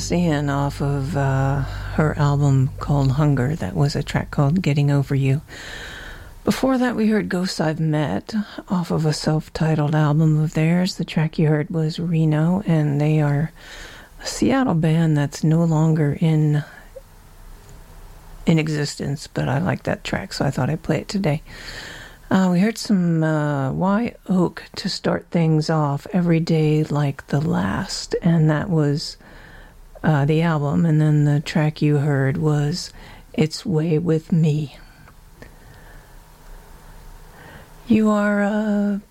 Janis Ian off of her album called Hunger. That was a track called Getting Over You. Before that, we heard Ghosts I've Met off of a self-titled album of theirs. The track you heard was Reno, and they are a Seattle band that's no longer in existence, but I like that track, so I thought I'd play it today. We heard some Wye Oak to start things off, Every Day Like the Last, and that was the album, and then the track you heard was It's Way With Me. You are I'm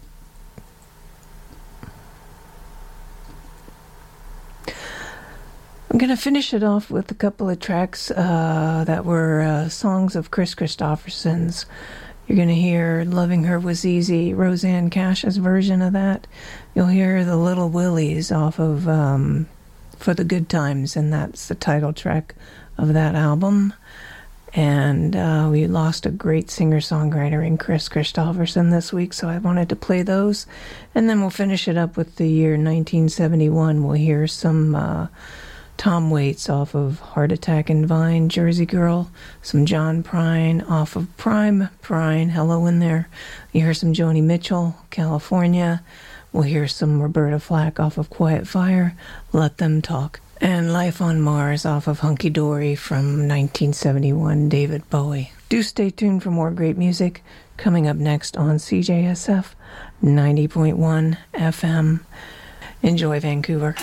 going to finish it off with a couple of tracks that were songs of Chris Christopherson's. You're going to hear Loving Her Was Easy, Rosanne Cash's version of that. You'll hear the Little Willies off of For the Good Times, and that's the title track of that album. And we lost a great singer-songwriter in Chris Christopherson this week, so I wanted to play those. And then we'll finish it up with the year 1971. We'll hear some Tom Waits off of Heart Attack and Vine, Jersey Girl, some John Prine off of Prime, hello in there. You hear some Joni Mitchell, California. We'll hear some Roberta Flack off of Quiet Fire, Let Them Talk. And Life on Mars off of Hunky Dory from 1971, David Bowie. Do stay tuned for more great music coming up next on CJSF 90.1 FM. Enjoy Vancouver.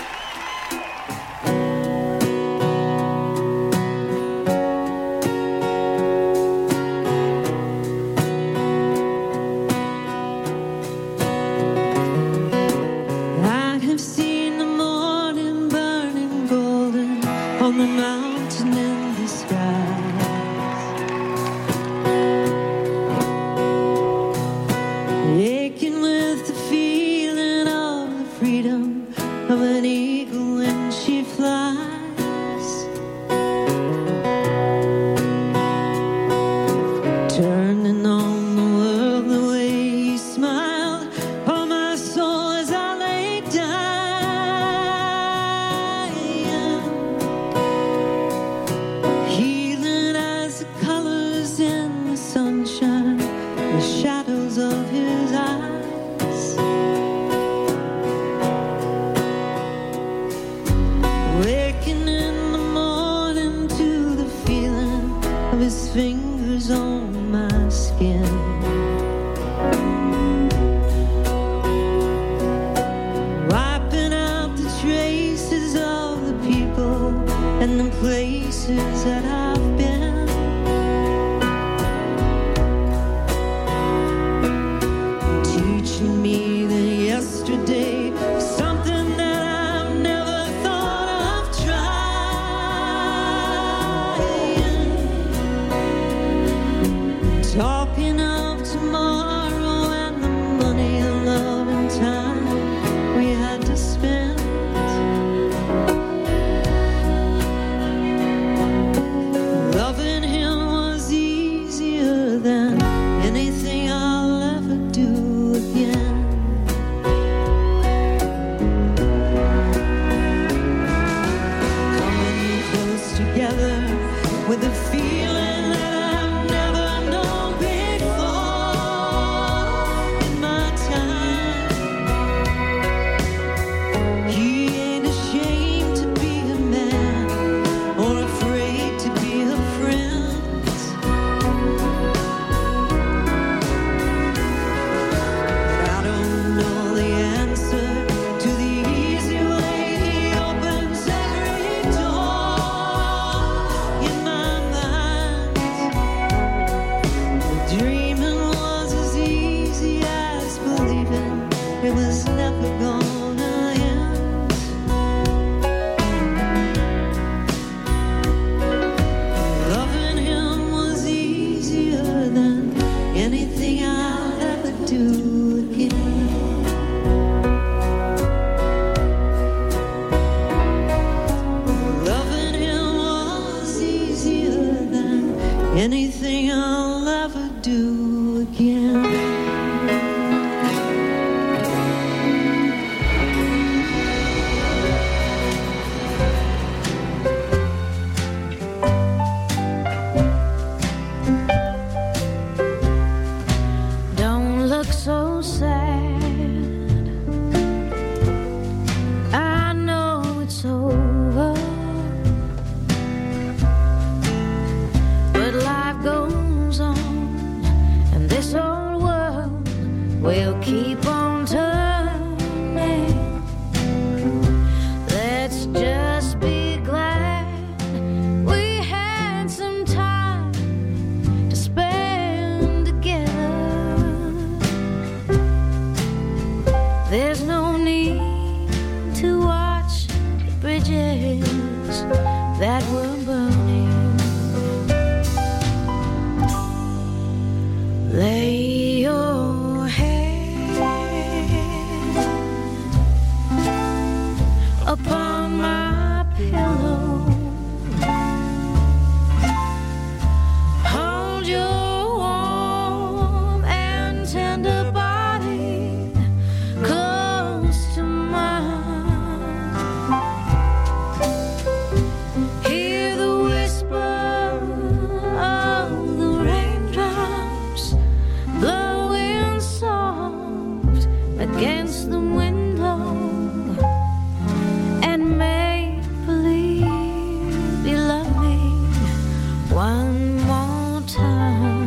one more time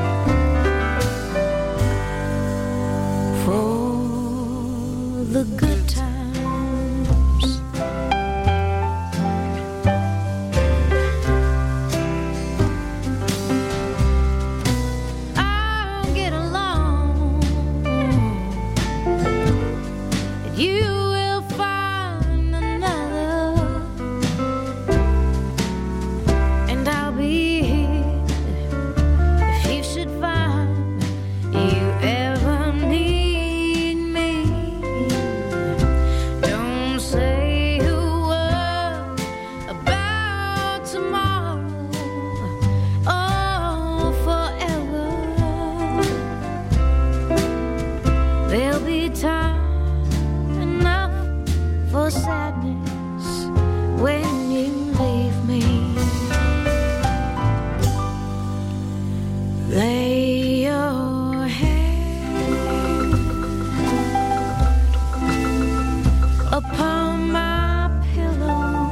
for the good times. I'll get along, and you will find another, and I'll be here if you should find you ever need me. Don't say a word about tomorrow or forever. There'll be time enough for sadness when you leave me. Lay your head upon my pillow.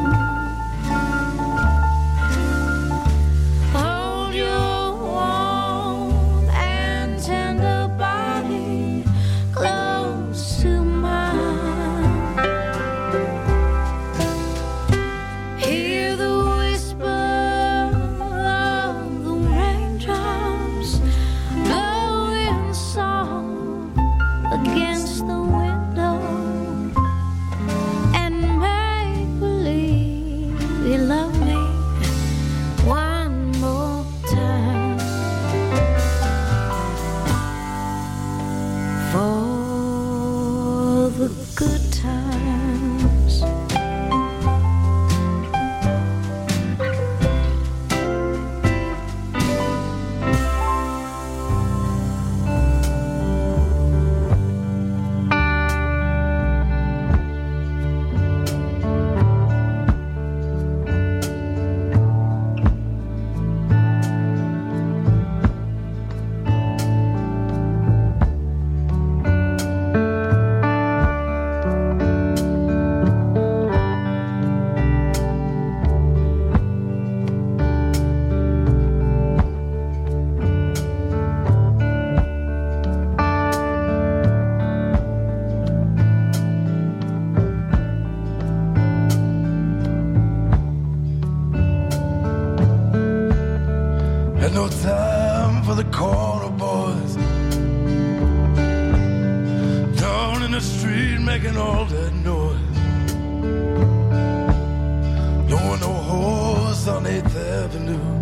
Hold your warm and tender body close to mine. Hear the whisper of the raindrops blowing soft against the window, and make believe you love me one more time for the good times. Had no time for the corner boys down in the street making all that noise. Don't want no horse on 8th Avenue,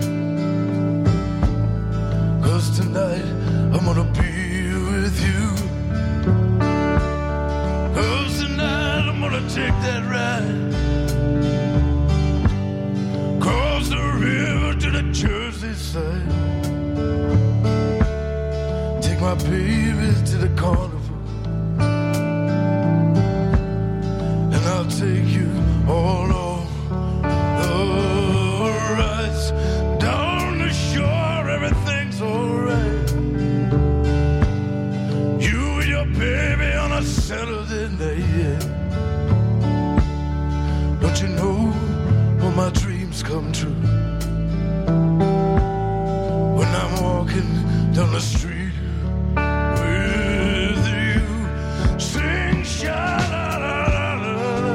'cause tonight I'm gonna be with you. 'Cause tonight I'm gonna take that ride across the river to the Jersey side. Take my baby to the carnival, and I'll take you all on the rides. Down the shore, everything's alright. You and your baby on a Saturday night, yeah. Don't you know all my dreams come true when I'm walking down the street with you? Sing sha-la-la-la-la,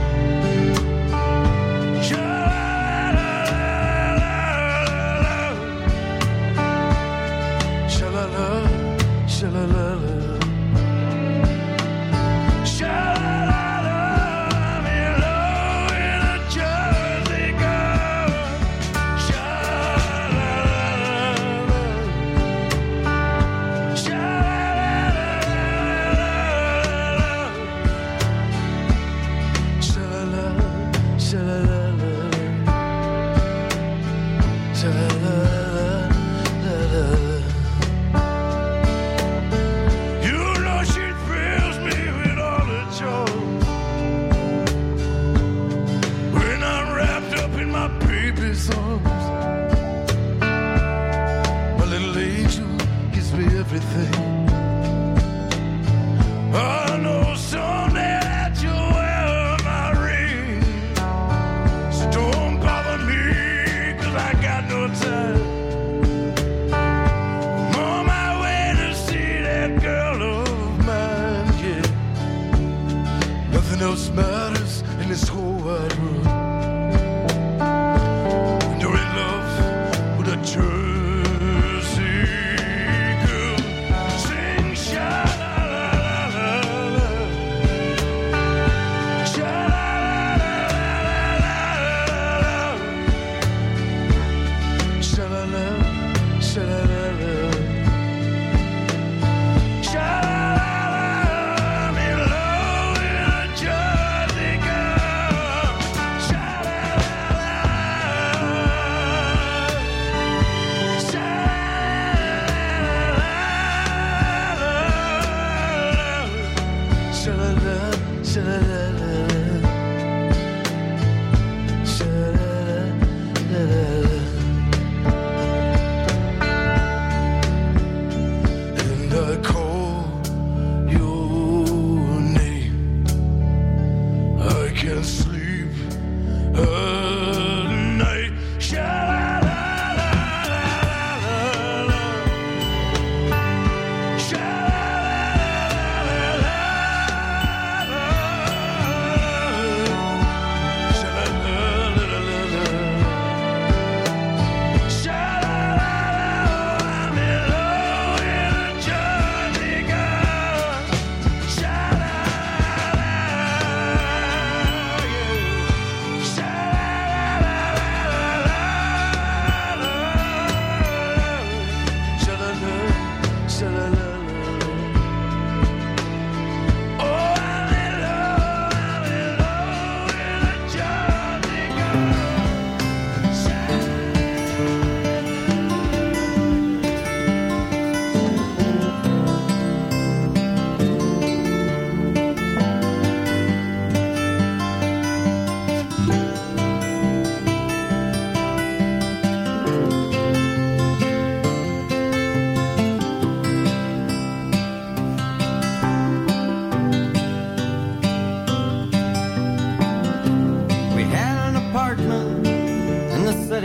sha-la-la-la-la, sha-la-la, sha-la-la-la. Everything. I know someday that you'll wear my ring, so don't bother me, 'cause I got no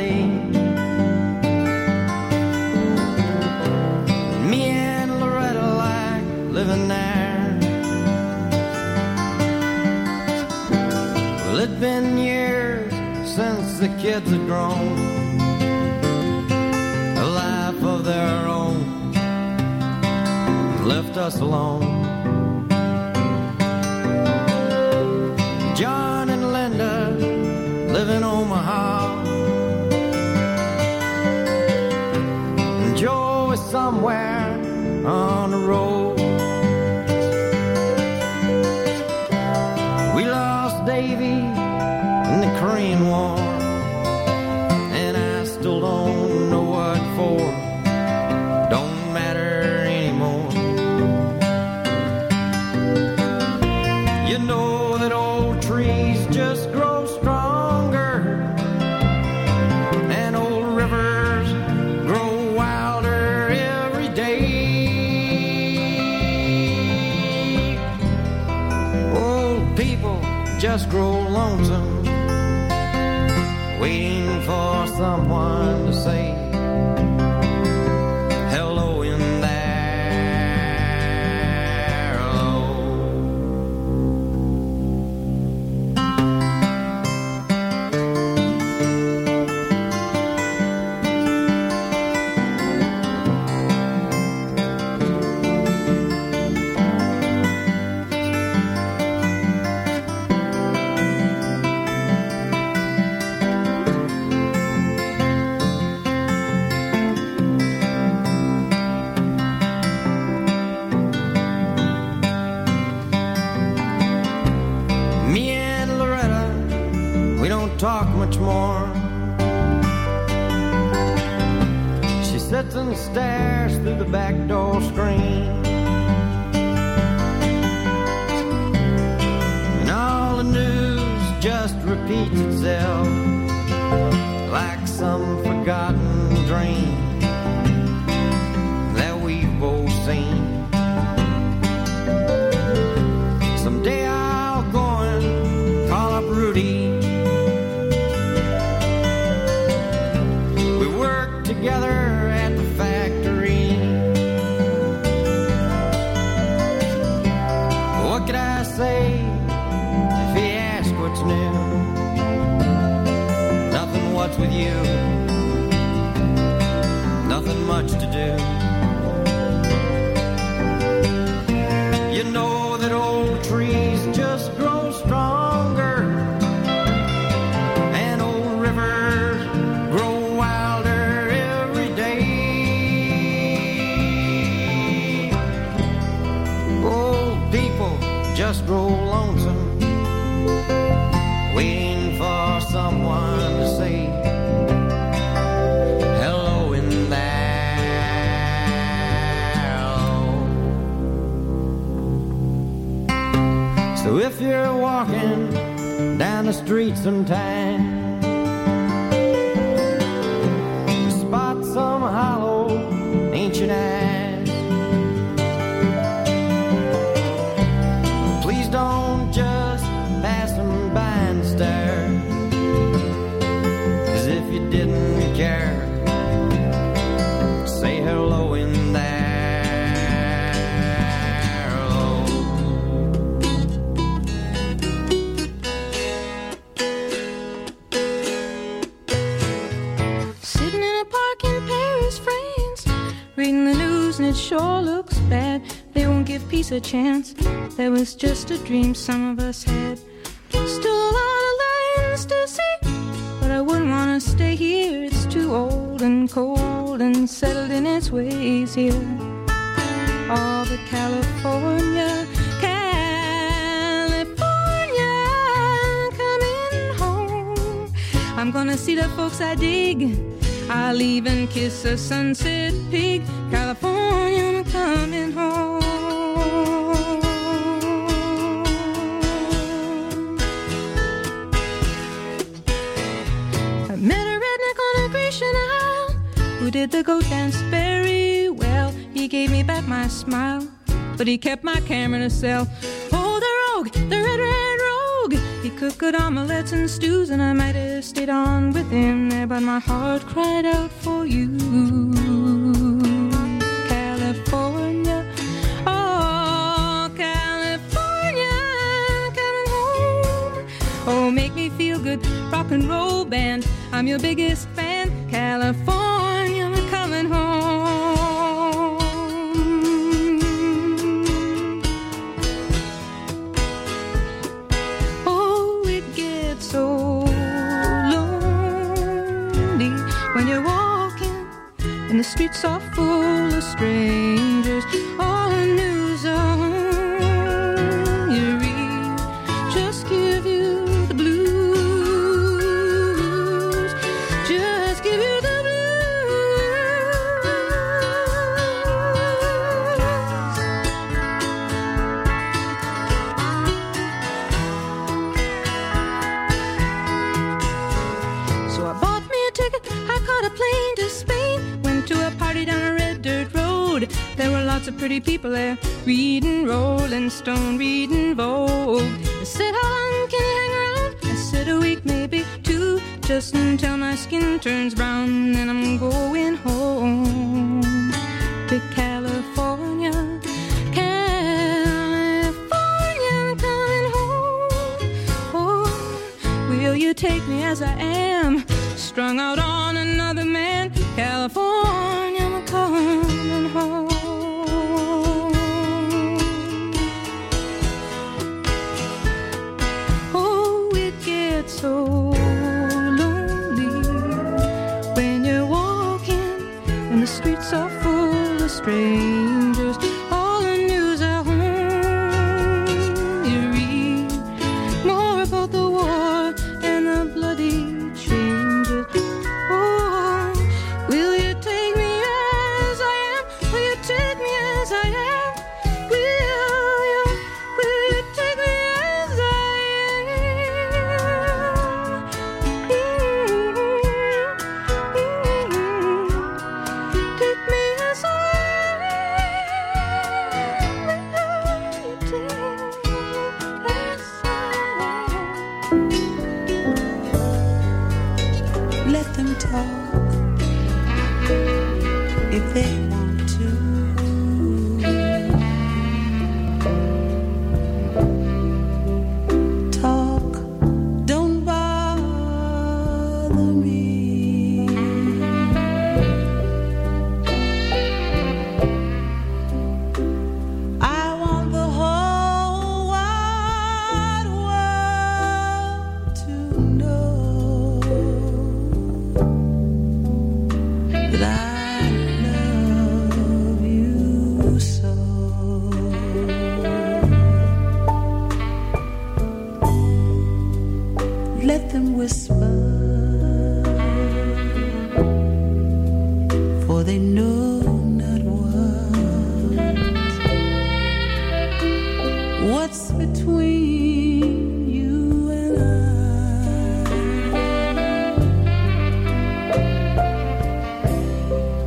Valley. Me and Loretta like living there. Well, it'd been years since the kids had grown a life of their own, left us alone. John and Linda live in Omaha, and Joe is somewhere on the road. We lost Davy in the Korean War, and I still don't know what for. Don't matter anymore. You know that old trees just grow stronger, and old rivers grow wilder every day. Old people just grow lonesome, waiting for someone to say hello in there. Me and Loretta, we don't talk much more. She sits and stares through the back door screen, and all the news just repeats itself like some forgotten dream that we've both seen. Someday I'll go and call up Rudy. We worked together at the factory. What could I say if he asked what's new? Nothing, what's with you? Nothing much to do. You know that old trees just grow stronger, and old rivers grow wilder every day. Old people just grow lonesome, waiting for someone to say hello in there. So if you're walking down the street sometime, spot some hollow ancient eyes, please don't just pass them by and stare, as if you didn't care. Say hello in there. Sitting in a park in Paris, France, reading the news and it sure looks bad. They won't give peace a chance. That was just a dream some of us had. Still a lot of lands to see, but I wouldn't want to stay here. It's too old and cold and settled in its ways here. All but California, California, coming home. I'm gonna see the folks I dig. I'll even kiss a sunset pig. California, I'm coming home. I met a redneck on a Grecian Isle who did the goat dance very well. He gave me back my smile, but he kept my camera in a cell. Oh, the rogue, the red rogue. He cook good omelets and stews, and I might have stayed on with him there, but my heart cried out for you. California, oh, California, coming home. Oh, make me feel good, rock and roll band, I'm your biggest fan. California, I'm coming home. Oh, it gets so lonely when you're walking and the streets are full of strangers. All the news on you read just give you the blues, just give you the blues. So I bought me a ticket, I caught a plane to Spain, went to a party down a red dirt road. There were lots of pretty people there, reading Rolling Stone, reading Vogue. They said, how long can you hang around? I said, a week, maybe two, just until my skin turns brown, then I'm going home to California. California, coming home. Oh, will you take me as I am, strung out on another man? California, I'm coming home. Oh, it gets so lonely when you're walking and the streets are full of strangers. All the news at home you read more about the war and the bloody changes. Oh, will you take me as I am? Will you take me as I am? Will you take me as I am? Take me as I am. Will you take me as I am? Let them talk if they want to. Talk, don't bother me. I want the whole wide world to know that I love you so. Let them whisper, for they know not what's between you and I.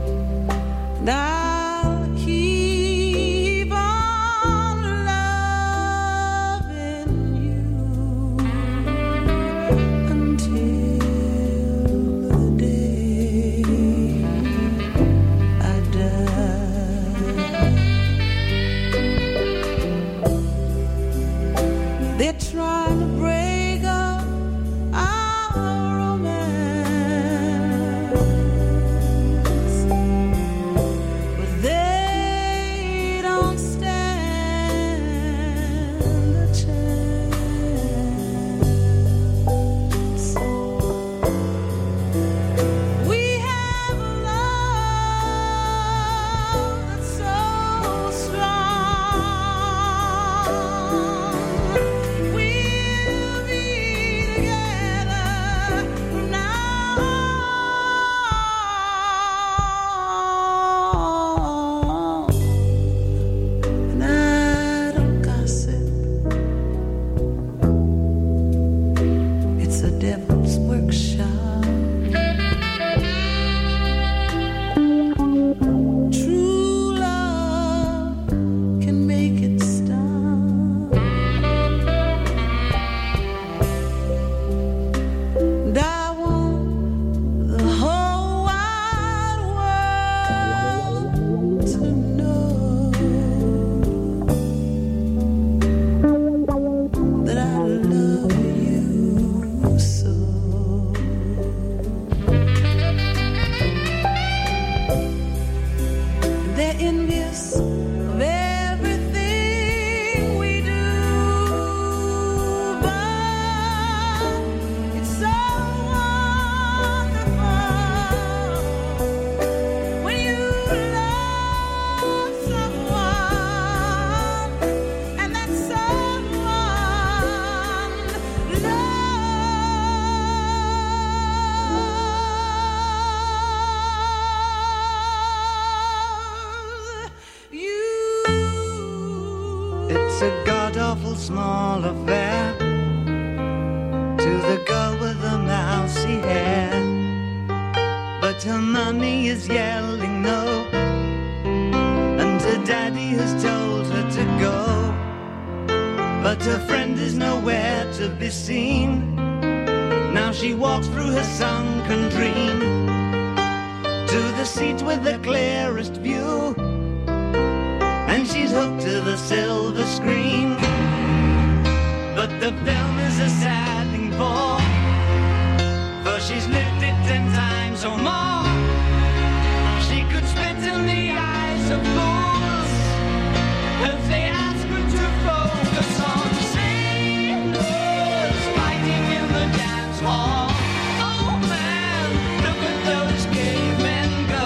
small affair to the girl with the mousy hair. But her mummy is yelling no, and her daddy has told her to go. But her friend is nowhere to be seen. Now she walks through her sunken dream to the seat with the clearest view, and she's hooked to the silver screen. But the film is a sad thing for she's lived it 10 times or more. She could spit in the eyes of fools if they ask her to focus on sailors fighting in the dance hall. Oh man, look at those cavemen go.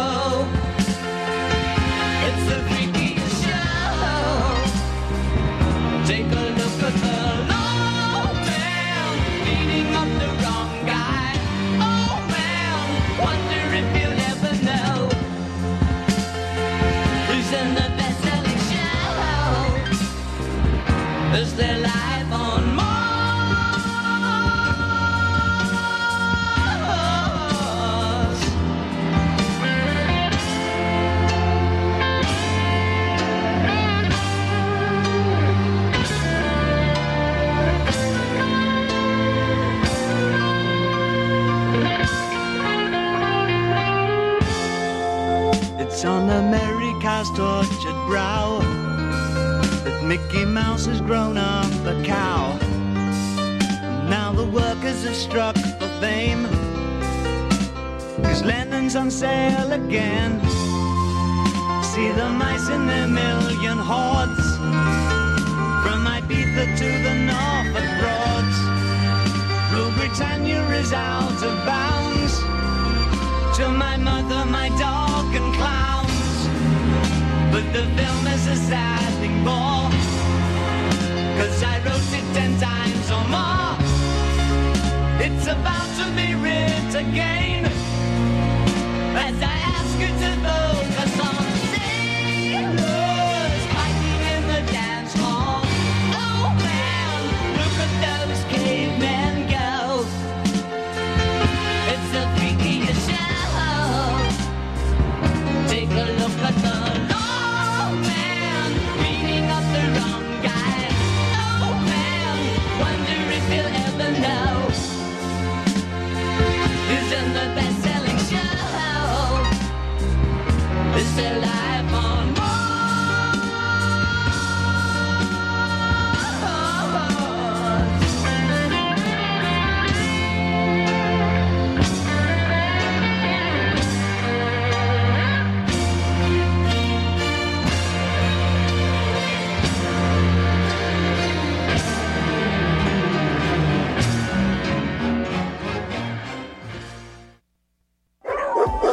It's the freakiest show. Take a look at the low man beating up the wrong guy. Oh man, wonder if you'll ever know who's in the best-selling show. Is there life on Mars? It's on America's tortured brow that Mickey Mouse has grown up a cow. Now the workers have struck for fame, 'cause Lennon's on sale again. See the mice in their million hordes, from Ibiza to the Norfolk Broads. Rule Britannia is out of bounds, to my mother, my dog and clowns. But the film is a sad thing more, 'cause I wrote it 10 times or more. It's about to be writ again.